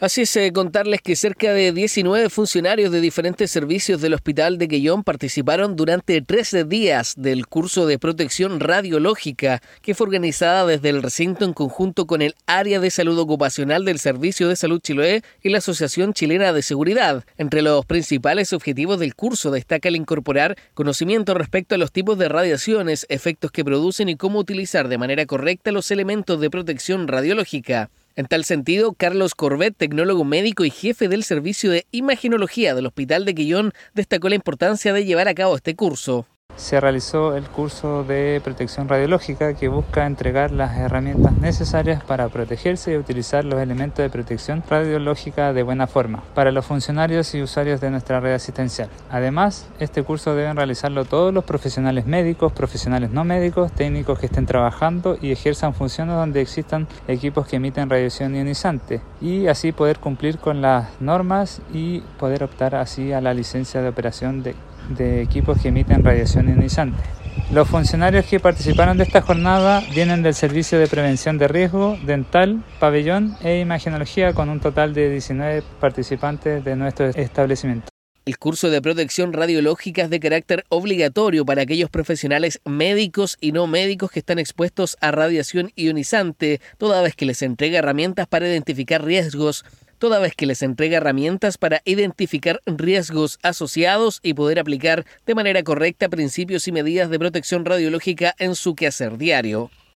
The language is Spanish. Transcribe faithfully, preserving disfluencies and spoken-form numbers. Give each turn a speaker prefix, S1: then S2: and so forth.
S1: Así es, eh, contarles que cerca de diecinueve funcionarios de diferentes servicios del Hospital de Quellón participaron durante trece días del curso de protección radiológica que fue organizada desde el recinto en conjunto con el Área de Salud Ocupacional del Servicio de Salud Chiloé y la Asociación Chilena de Seguridad. Entre los principales objetivos del curso destaca el incorporar conocimiento respecto a los tipos de radiaciones, efectos que producen y cómo utilizar de manera correcta los elementos de protección radiológica. En tal sentido, Carlos Corbet, tecnólogo médico y jefe del Servicio de Imagenología del Hospital de Quellón, destacó la importancia de llevar a cabo este curso.
S2: Se realizó el curso de protección radiológica que busca entregar las herramientas necesarias para protegerse y utilizar los elementos de protección radiológica de buena forma para los funcionarios y usuarios de nuestra red asistencial. Además, este curso deben realizarlo todos los profesionales médicos, profesionales no médicos, técnicos que estén trabajando y ejerzan funciones donde existan equipos que emiten radiación ionizante y así poder cumplir con las normas y poder optar así a la licencia de operación de de equipos que emiten radiación ionizante. Los funcionarios que participaron de esta jornada vienen del Servicio de Prevención de Riesgo, Dental, Pabellón e Imagenología, con un total de diecinueve participantes de nuestro establecimiento.
S1: El curso de protección radiológica es de carácter obligatorio para aquellos profesionales médicos y no médicos que están expuestos a radiación ionizante, toda vez que les entrega herramientas para identificar riesgos toda vez que les entrega herramientas para identificar riesgos asociados y poder aplicar de manera correcta principios y medidas de protección radiológica en su quehacer diario.